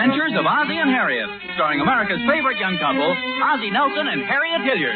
Adventures of Ozzie and Harriet, starring America's favorite young couple, Ozzie Nelson and Harriet Hilliard.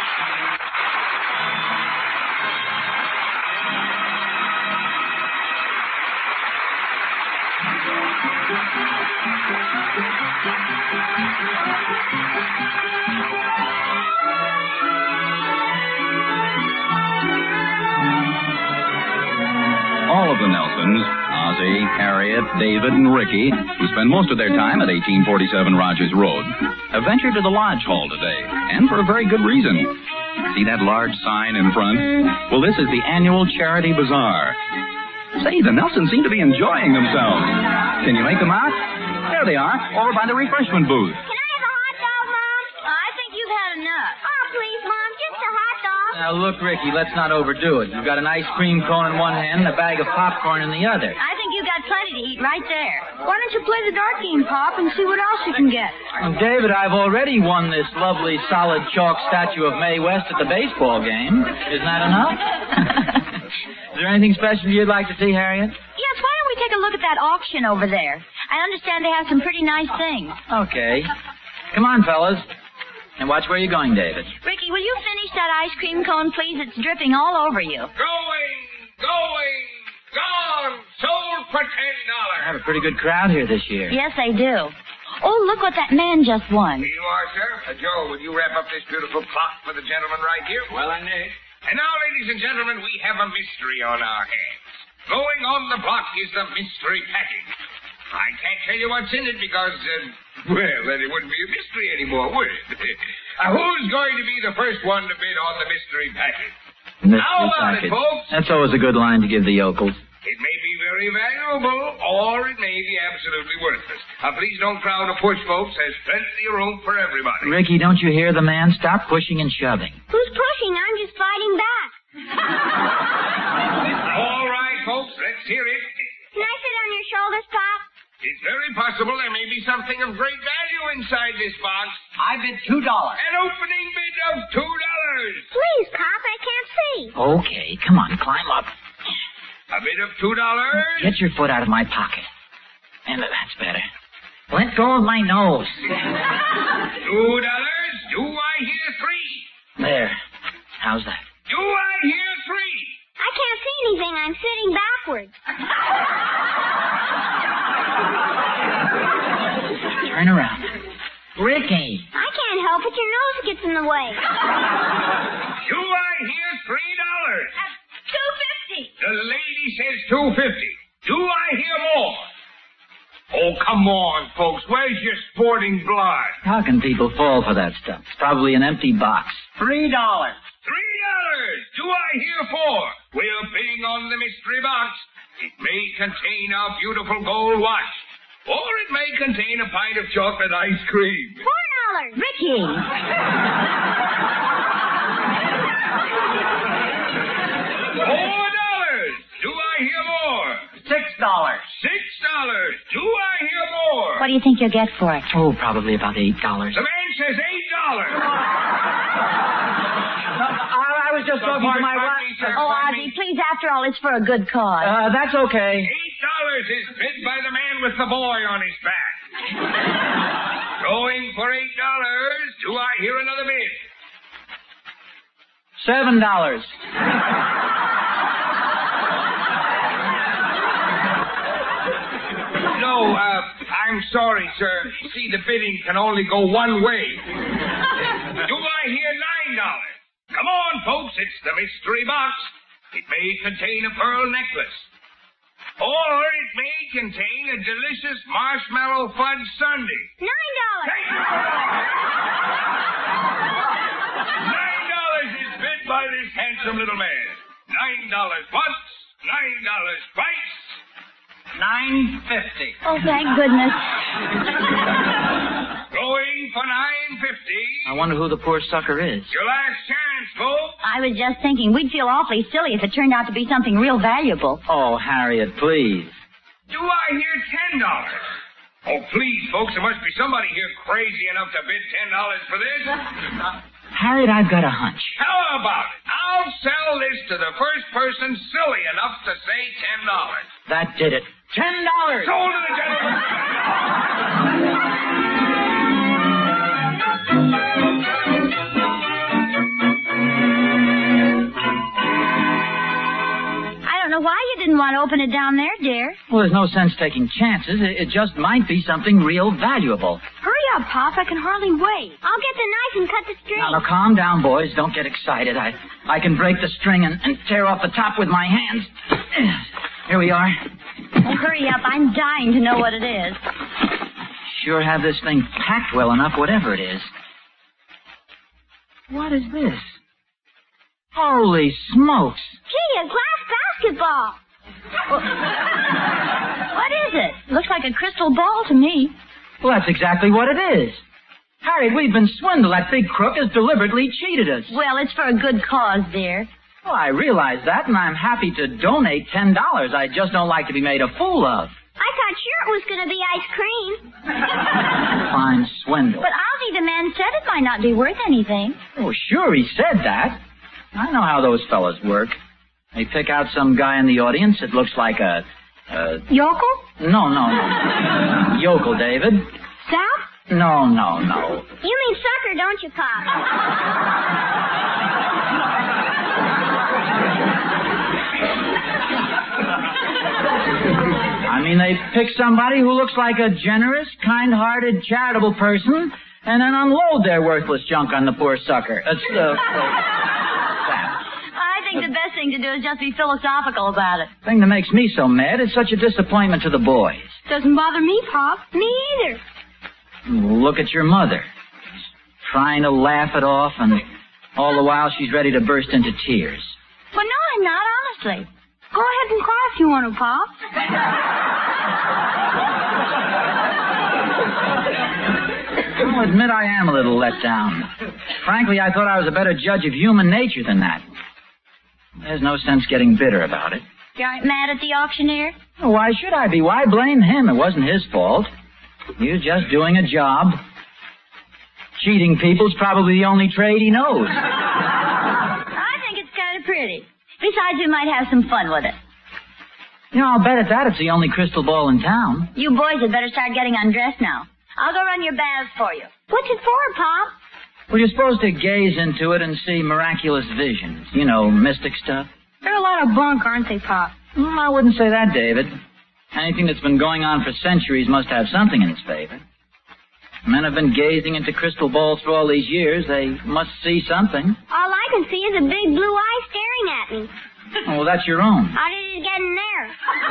All of the Nelsons, Ozzie, Harriet, David, and Ricky, who spend most of their time at 1847 Rogers Road, have ventured to the Lodge Hall today, and for a very good reason. See that large sign in front? Well, this is the annual Charity Bazaar. Say, the Nelsons seem to be enjoying themselves. Can you make them out? There they are, over by the refreshment booth. Can I have a hot dog, Mom? I think you've had enough. Oh, please, Mom, just a hot dog. Now, look, Ricky, let's not overdo it. You've got an ice cream cone in one hand and a bag of popcorn in the other. I think you've got plenty to eat right there. Why don't you play the dart game, Pop, and see what else you can get? Well, David, I've already won this lovely solid chalk statue of Mae West at the baseball game. Isn't that enough? Is there anything special you'd like to see, Harriet? Yes, why don't we take a look at that auction over there? I understand they have some pretty nice things. Okay. Come on, fellas. And watch where you're going, David. Ricky, will you finish that ice cream cone, please? It's dripping all over you. Going, gone, sold for $10. I have a pretty good crowd here this year. Yes, they do. Oh, look what that man just won. Here you are, sir. Joe, will you wrap up this beautiful clock for the gentleman right here? Well, I may. And now, ladies and gentlemen, we have a mystery on our hands. Going on the block is the mystery package. I can't tell you what's in it because, well, then it wouldn't be a mystery anymore, would it? Who's going to be the first one to bid on the mystery package? How about it, folks? That's always a good line to give the yokels. It may be very valuable, or it may be absolutely worthless. Please don't crowd or push, folks. There's plenty of room for everybody. Ricky, don't you hear the man? Stop pushing and shoving. Who's pushing? I'm just fighting back. All right, folks, let's hear it. Can I sit on your shoulders, Pop? It's very possible there may be something of great value inside this box. I bid $2. An opening bid of $2. Please, Pop, I can't see. Okay, come on, climb up. A bid of $2. Get your foot out of my pocket. And that's better. Let go of my nose. $2. Do I hear three? There. How's that? Do I hear three? I can't see anything. I'm sitting backwards. Turn around. Ricky. I can't help it. Your nose gets in the way. Do I hear $3? $2.50. The lady says $2.50. Do I hear more? Oh, come on, folks. Where's your sporting blood? How can people fall for that stuff? It's probably an empty box. $3. $3. Do I hear $4? We're bidding on the mystery box. It may contain our beautiful gold watch. Or it may contain a pint of chocolate ice cream. $4. Ricky. $4. Do I hear more? $6. $6. Do I hear more? What do you think you'll get for it? Oh, probably about $8. The man says $8. I was just talking to my wife. Oh, Ozzie, please, after all, it's for a good cause. That's okay. $8 is bid by the man with the boy on his back. Going for $8. Do I hear another bid? $7. No, I'm sorry, sir. See, the bidding can only go one way. Do I hear $9? Come on, folks, it's the mystery box. It may contain a pearl necklace. Or it may contain a delicious marshmallow fudge sundae. $9. $9 is bid by this handsome little man. $9 once, $9 twice. $9.50. Oh, thank goodness. Going for $9.50. I wonder who the poor sucker is. Your last chance, folks. I was just thinking we'd feel awfully silly if it turned out to be something real valuable. Oh, Harriet, please. Do I hear $10? Oh, please, folks, there must be somebody here crazy enough to bid $10 for this. Harriet, I've got a hunch. How about it? I'll sell this to the first person silly enough to say $10. That did it. $10! Sold to the gentleman. open it down there, dear. Well, there's no sense taking chances. It just might be something real valuable. Hurry up, Pop. I can hardly wait. I'll get the knife and cut the string. Now, calm down, boys. Don't get excited. I can break the string and tear off the top with my hands. Here we are. Oh, hurry up. I'm dying to know what it is. Sure have this thing packed well enough, whatever it is. What is this? Holy smokes. Gee, a glass basketball. What is it? Looks like a crystal ball to me. Well, that's exactly what it is. Harriet, we've been swindled. That big crook has deliberately cheated us. Well, it's for a good cause, dear. Well, I realize that, and I'm happy to donate $10. I just don't like to be made a fool of. I thought sure it was going to be ice cream. Fine swindle. But Ozzie, the man said it might not be worth anything. Oh, sure, he said that. I know how those fellas work. They pick out some guy in the audience that looks like a Yokel? No. Yokel, David. Sap? No. You mean sucker, don't you, Pop? I mean, they pick somebody who looks like a generous, kind-hearted, charitable person, and then unload their worthless junk on the poor sucker. I think the best thing to do is just be philosophical about it. The thing that makes me so mad is such a disappointment to the boys. Doesn't bother me, Pop. Me either. Look at your mother. She's trying to laugh it off, and all the while she's ready to burst into tears. Well, no, I'm not, honestly. Go ahead and cry if you want to, Pop. I'll admit I am a little let down. Frankly, I thought I was a better judge of human nature than that. There's no sense getting bitter about it. You aren't mad at the auctioneer? Why should I be? Why blame him? It wasn't his fault. He was just doing a job. Cheating people's probably the only trade he knows. I think it's kind of pretty. Besides, you might have some fun with it. You know, I'll bet at that it's the only crystal ball in town. You boys had better start getting undressed now. I'll go run your baths for you. What's it for, Pop? Well, you're supposed to gaze into it and see miraculous visions. You know, mystic stuff. They're a lot of bunk, aren't they, Pop? I wouldn't say that, David. Anything that's been going on for centuries must have something in its favor. Men have been gazing into crystal balls for all these years. They must see something. All I can see is a big blue eye staring at me. Oh, well, that's your own. How did it get in there?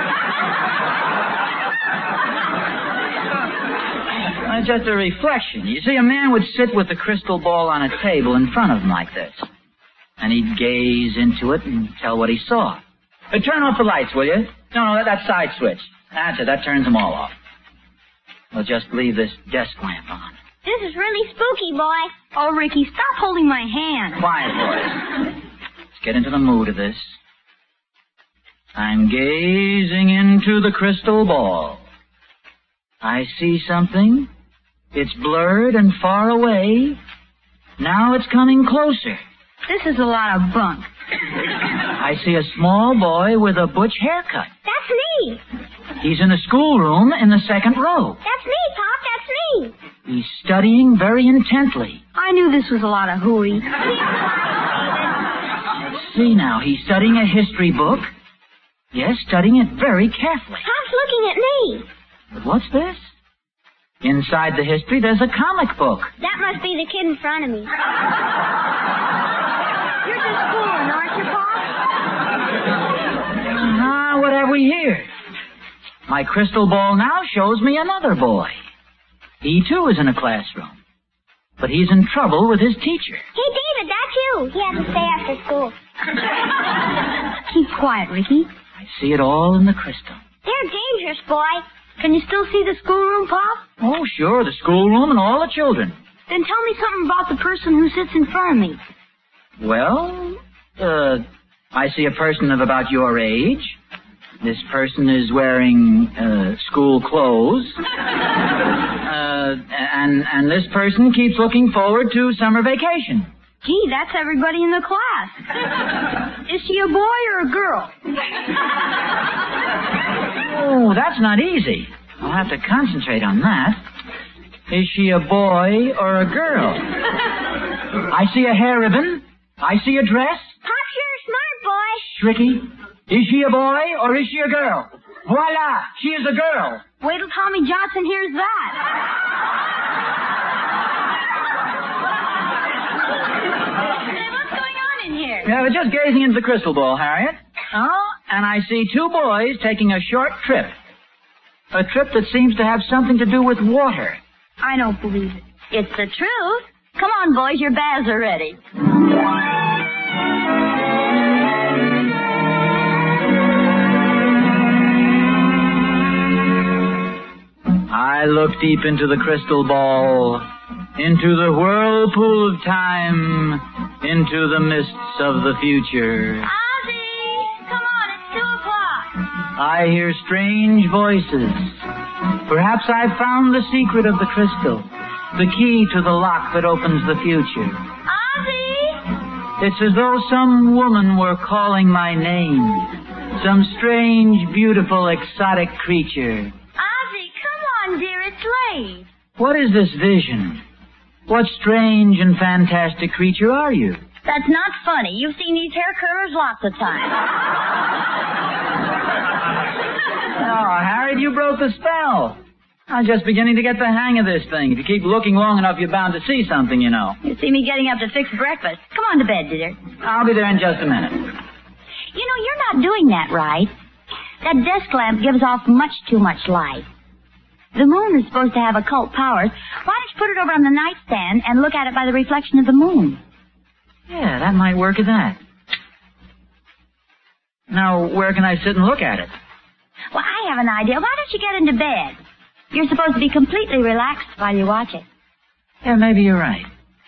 It's just a reflection. You see, a man would sit with the crystal ball on a table in front of him like this. And he'd gaze into it and tell what he saw. Turn off the lights, will you? No, that side switch. That's it. That turns them all off. We'll just leave this desk lamp on. This is really spooky, boy. Oh, Ricky, stop holding my hand. Quiet, boys. Let's get into the mood of this. I'm gazing into the crystal ball. I see something. It's blurred and far away. Now it's coming closer. This is a lot of bunk. I see a small boy with a butch haircut. That's me. He's in a schoolroom in the second row. That's me, Pop. That's me. He's studying very intently. I knew this was a lot of hooey. Let's see now. He's studying a history book. Yes, studying it very carefully. Pop's looking at me. But what's this? Inside the history, there's a comic book. That must be the kid in front of me. You're just fooling, aren't you, Pop? What have we here? My crystal ball now shows me another boy. He, too, is in a classroom. But he's in trouble with his teacher. Hey, David, that's you. He has to stay after school. Keep quiet, Ricky. I see it all in the crystal. They're dangerous, boy. Can you still see the schoolroom, Pop? Oh, sure, the schoolroom and all the children. Then tell me something about the person who sits in front of me. Well, I see a person of about your age. This person is wearing, school clothes. And this person keeps looking forward to summer vacation. Gee, that's everybody in the class. Is she a boy or a girl? Oh, that's not easy. I'll have to concentrate on that. Is she a boy or a girl? I see a hair ribbon. I see a dress. Pop's sure smart, boy. Ricky, Is she a boy or is she a girl? Voila! She is a girl. Wait till Tommy Johnson hears that. Hey, what's going on in here? Yeah, we're just gazing into the crystal ball, Harriet. Oh, and I see two boys taking a short trip. A trip that seems to have something to do with water. I don't believe it. It's the truth. Come on, boys, your baths are ready. I look deep into the crystal ball, into the whirlpool of time, into the mists of the future. Ozzy, come on, it's 2 o'clock. I hear strange voices. Perhaps I've found the secret of the crystal, the key to the lock that opens the future. Ozzy! It's as though some woman were calling my name, some strange, beautiful, exotic creature. Ozzy, come on, dear, it's late. What is this vision? What strange and fantastic creature are you? That's not funny. You've seen these hair curlers lots of times. Oh, Harriet, you broke the spell. I'm just beginning to get the hang of this thing. If you keep looking long enough, you're bound to see something, you know. You see me getting up to fix breakfast. Come on to bed, dear. I'll be there in just a minute. You know, you're not doing that right. That desk lamp gives off much too much light. The moon is supposed to have occult powers. Why don't you put it over on the nightstand and look at it by the reflection of the moon? Yeah, that might work at that. Now, where can I sit and look at it? Well, I have an idea. Why don't you get into bed? You're supposed to be completely relaxed while you watch it. Yeah, maybe you're right.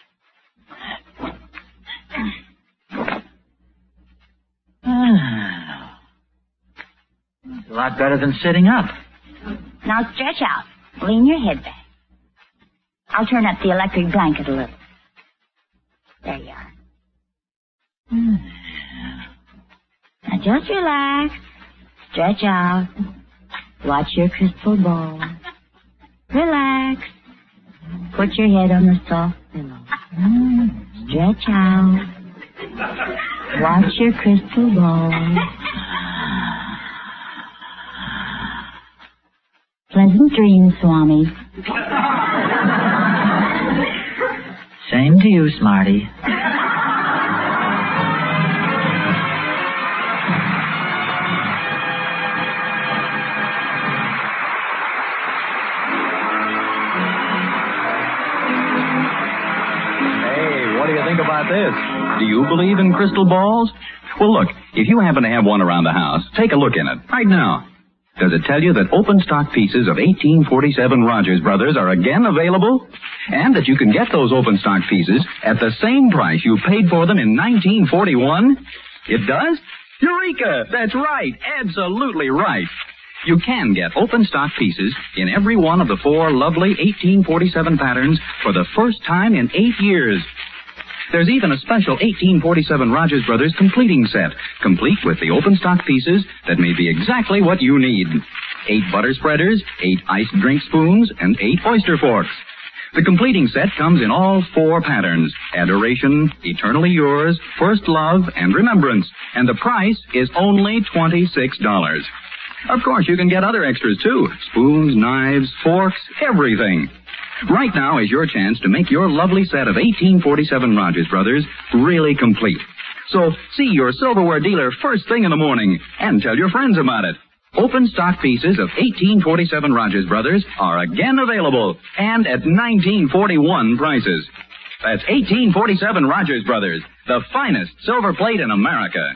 It's a lot better than sitting up. Now stretch out. Lean your head back. I'll turn up the electric blanket a little. There you are. Now just relax. Stretch out. Watch your crystal ball. Relax. Put your head on the soft pillow. Stretch out. Watch your crystal ball. Pleasant dreams, Swami. Same to you, Smarty. What do you think about this? Do you believe in crystal balls? Well, look, if you happen to have one around the house, take a look in it right now. Does it tell you that open stock pieces of 1847 Rogers Brothers are again available? And that you can get those open stock pieces at the same price you paid for them in 1941? It does? Eureka! That's right. Absolutely right. You can get open stock pieces in every one of the 4 lovely 1847 patterns for the first time in 8 years. There's even a special 1847 Rogers Brothers completing set, complete with the open stock pieces that may be exactly what you need. 8 butter spreaders, 8 iced drink spoons, and 8 oyster forks. The completing set comes in all 4 patterns: Adoration, Eternally Yours, First Love, and Remembrance. And the price is only $26. Of course, you can get other extras, too. Spoons, knives, forks, everything. Right now is your chance to make your lovely set of 1847 Rogers Brothers really complete. So see your silverware dealer first thing in the morning and tell your friends about it. Open stock pieces of 1847 Rogers Brothers are again available and at 1941 prices. That's 1847 Rogers Brothers, the finest silver plate in America.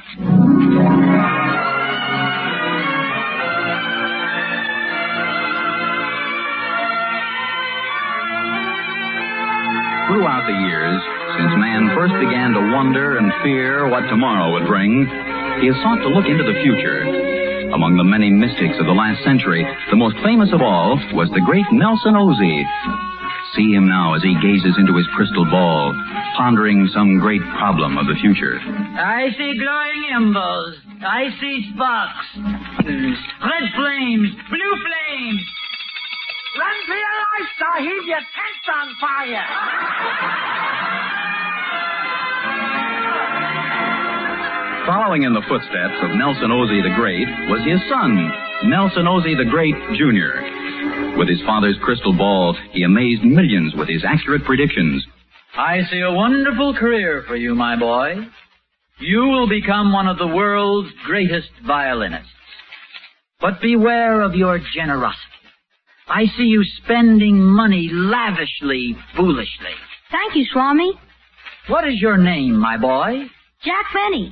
Throughout the years, since man first began to wonder and fear what tomorrow would bring, he has sought to look into the future. Among the many mystics of the last century, the most famous of all was the great Nelson Ozee. See him now as he gazes into his crystal ball, pondering some great problem of the future. I see glowing embers. I see sparks. Red flames. Blue flames. Run for your life, Sahib. Your tent's on fire. Following in the footsteps of Nelson Ozzie the Great was his son, Nelson Ozzie the Great, Jr. With his father's crystal ball, he amazed millions with his accurate predictions. I see a wonderful career for you, my boy. You will become one of the world's greatest violinists. But beware of your generosity. I see you spending money lavishly, foolishly. Thank you, Swami. What is your name, my boy? Jack Benny.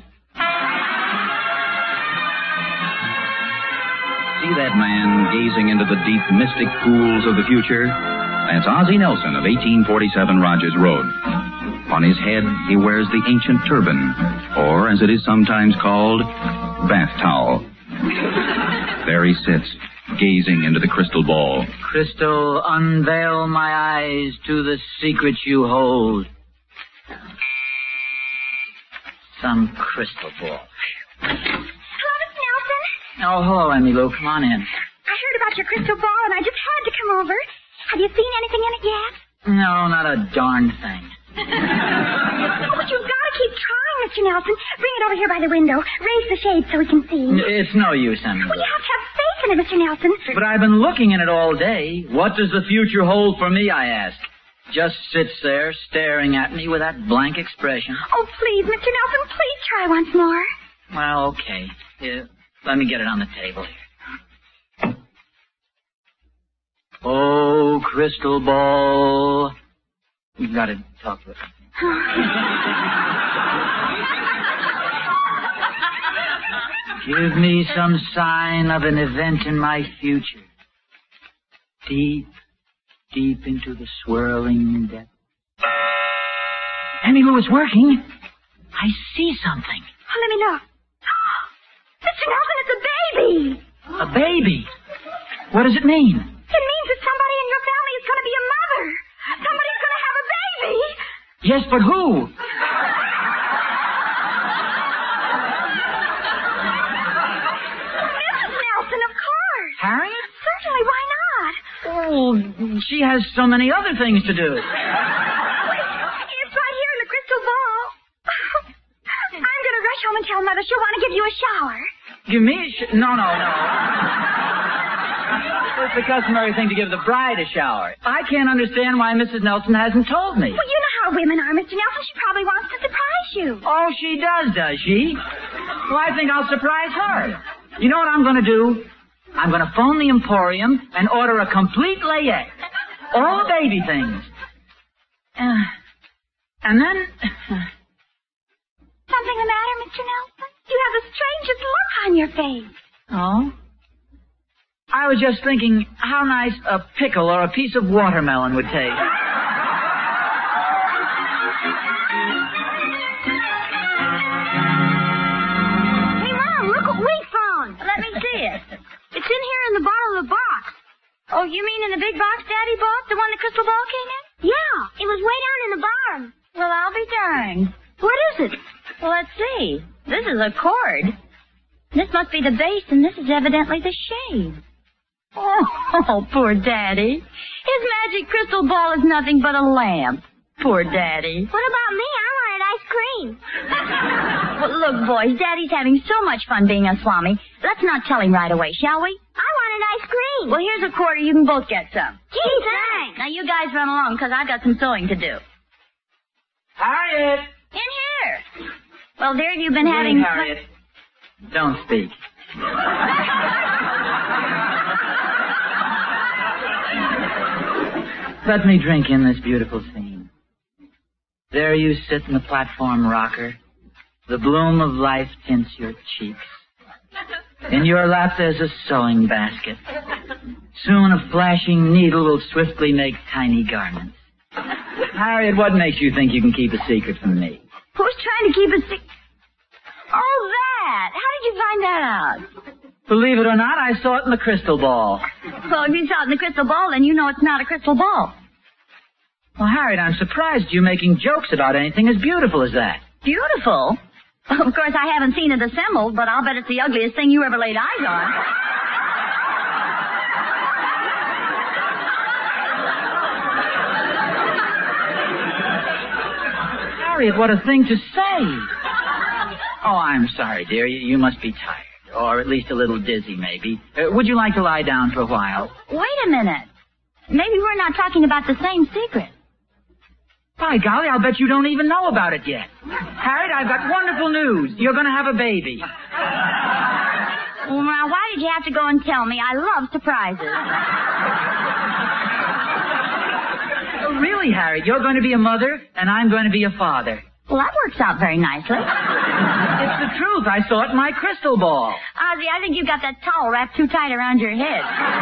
See that man gazing into the deep, mystic pools of the future? That's Ozzie Nelson of 1847 Rogers Road. On his head, he wears the ancient turban, or as it is sometimes called, bath towel. There he sits, gazing into the crystal ball. Crystal, unveil my eyes to the secrets you hold. Some crystal ball. Hello, Miss Nelson. Oh, hello, Emmy Lou. Come on in. I heard about your crystal ball, and I just had to come over. Have you seen anything in it yet? No, not a darn thing. Oh, but you've got to keep trying, Mr. Nelson. Bring it over here by the window. Raise the shade so we can see. It's no use, Emmy Lou. Well, you have to have faith in it, Mr. Nelson. But I've been looking in it all day. What does the future hold for me, I ask? Just sits there staring at me with that blank expression. Oh, please, Mr. Nelson, please try once more. Well, okay. Here, let me get it on the table here. Oh, crystal ball. You've got to talk with it. Give me some sign of an event in my future. Deep into the swirling depth. Emmy Lou, it's working. I see something. Oh, let me look. Mr. Nelson, it's a baby. A baby? What does it mean? It means that somebody in your family is going to be a mother. Somebody's going to have a baby. Yes, but who? Mrs. Nelson, of course. Harriet? Certainly, why not? Oh, she has so many other things to do. It's right here in the crystal ball. I'm going to rush home and tell Mother she'll want to give you a shower. Give me a No. It's the customary thing to give the bride a shower. I can't understand why Mrs. Nelson hasn't told me. Well, you know how women are, Mr. Nelson. She probably wants to surprise you. Oh, she does she? Well, I think I'll surprise her. You know what I'm going to do? I'm going to phone the Emporium and order a complete layette. All the baby things. And then... Something the matter, Mr. Nelson? You have the strangest look on your face. Oh? I was just thinking how nice a pickle or a piece of watermelon would taste. Hey, Mom, look what we found. Let me see it. It's in here in the bottom of the box. Oh, you mean in the big box Daddy bought? The one the crystal ball came in? Yeah, it was way down in the bottom. Well, I'll be darned. What is it? Well, let's see. This is a cord. This must be the base, and this is evidently the shade. Oh, poor Daddy. His magic crystal ball is nothing but a lamp. Poor Daddy. What about me? I wanted ice cream. Well, look, boys, Daddy's having so much fun being a Swami. Let's not tell him right away, shall we? I wanted ice cream. Well, here's a quarter. You can both get some. Gee, thanks. Now, you guys run along, because I've got some sewing to do. Harriet! In here. Well, there you've been Wait, having... Harriet. Don't speak. Let me drink in this beautiful scene. There you sit in the platform rocker. The bloom of life tints your cheeks. In your lap there's a sewing basket. Soon a flashing needle will swiftly make tiny garments. Harriet, what makes you think you can keep a secret from me? Who's trying to keep a secret? Oh, that! How did you find that out? Believe it or not, I saw it in the crystal ball. Well, if you saw it in the crystal ball, then you know it's not a crystal ball. Well, Harriet, I'm surprised you making jokes about anything as beautiful as that. Beautiful? Of course, I haven't seen it assembled, but I'll bet it's the ugliest thing you ever laid eyes on. Harriet, what a thing to say. Oh, I'm sorry, dear. You must be tired. Or at least a little dizzy, maybe. Would you like to lie down for a while? Wait a minute. Maybe we're not talking about the same secret. By golly, I'll bet you don't even know about it yet. Harriet, I've got wonderful news. You're going to have a baby. Well, now, why did you have to go and tell me? I love surprises. Really, Harriet, you're going to be a mother, and I'm going to be a father. Well, that works out very nicely. It's the truth. I saw it in my crystal ball. Ozzie, I think you got that towel wrapped too tight around your head.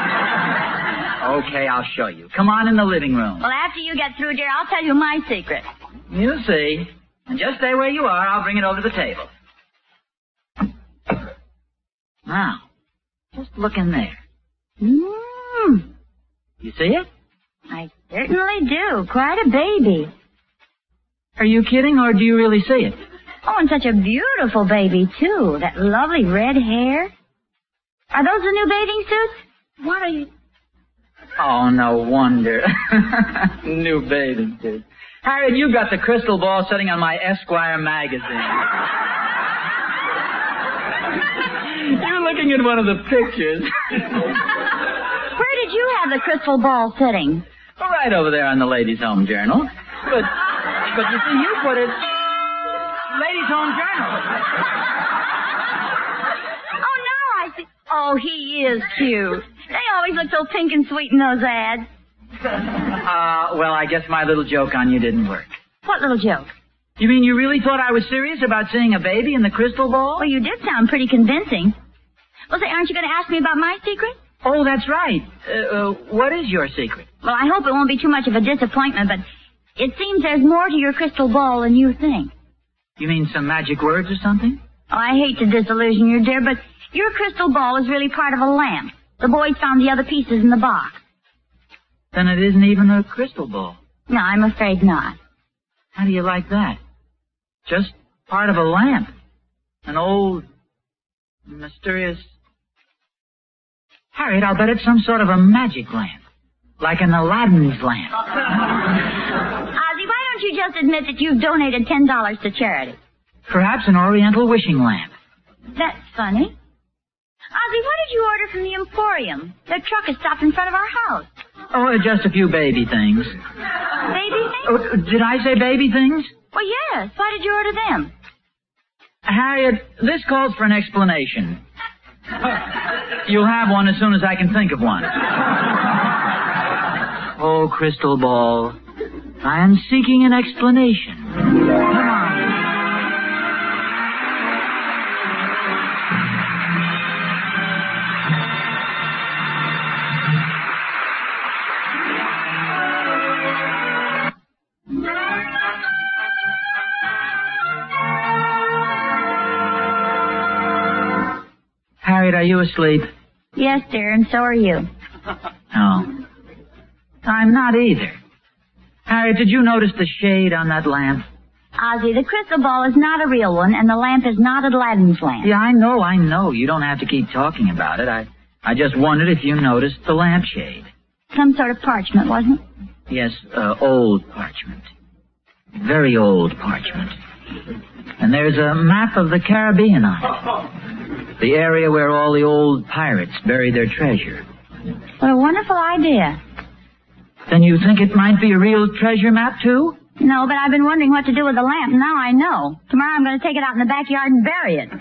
Okay, I'll show you. Come on in the living room. Well, after you get through, dear, I'll tell you my secret. You'll see. And just stay where you are. I'll bring it over to the table. Now, just look in there. You see it? I certainly do. Quite a baby. Are you kidding, or do you really see it? Oh, and such a beautiful baby, too. That lovely red hair. Are those the new bathing suits? What are you... Oh, no wonder. New bathing suit. Harriet, you got the crystal ball sitting on my Esquire magazine. You're looking at one of the pictures. Where did you have the crystal ball sitting? Right over there on the Ladies' Home Journal. But you see, you put it... Ladies' Home Journal. Oh, now I see... Oh, he is cute. They always look so pink and sweet in those ads. Well, I guess my little joke on you didn't work. What little joke? You mean you really thought I was serious about seeing a baby in the crystal ball? Well, you did sound pretty convincing. Well, say, aren't you going to ask me about my secret? Oh, that's right. What is your secret? Well, I hope it won't be too much of a disappointment, but it seems there's more to your crystal ball than you think. You mean some magic words or something? Oh, I hate to disillusion you, dear, but your crystal ball is really part of a lamp. The boys found the other pieces in the box. Then it isn't even a crystal ball. No, I'm afraid not. How do you like that? Just part of a lamp. An old, mysterious... Harriet, I'll bet it's some sort of a magic lamp. Like an Aladdin's lamp. Ozzie, why don't you just admit that you've donated $10 to charity? Perhaps an Oriental wishing lamp. That's funny. Ozzie, what did you order from the Emporium? Their truck has stopped in front of our house. Oh, just a few baby things. Baby things? Oh, did I say baby things? Well, yes. Why did you order them? Harriet, this calls for an explanation. You'll have one as soon as I can think of one. Oh, crystal ball, I am seeking an explanation. Come on. Harriet, are you asleep? Yes, dear, and so are you. No. I'm not either. Harriet, did you notice the shade on that lamp? Ozzie, the crystal ball is not a real one, and the lamp is not Aladdin's lamp. Yeah, I know. You don't have to keep talking about it. I just wondered if you noticed the lampshade. Some sort of parchment, wasn't it? Yes, old parchment. Very old parchment. And there's a map of the Caribbean on it. The area where all the old pirates buried their treasure. What a wonderful idea. Then you think it might be a real treasure map, too? No, but I've been wondering what to do with the lamp, and now I know. Tomorrow I'm going to take it out in the backyard and bury it.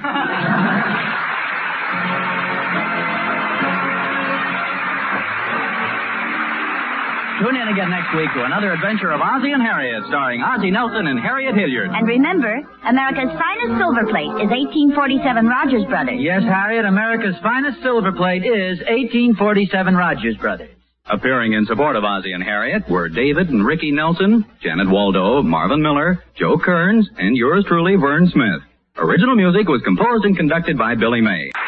Tune in again next week to another adventure of Ozzie and Harriet, starring Ozzie Nelson and Harriet Hilliard. And remember, America's finest silver plate is 1847 Rogers Brothers. Yes, Harriet, America's finest silver plate is 1847 Rogers Brothers. Appearing in support of Ozzie and Harriet were David and Ricky Nelson, Janet Waldo, Marvin Miller, Joe Kearns, and yours truly, Vern Smith. Original music was composed and conducted by Billy May.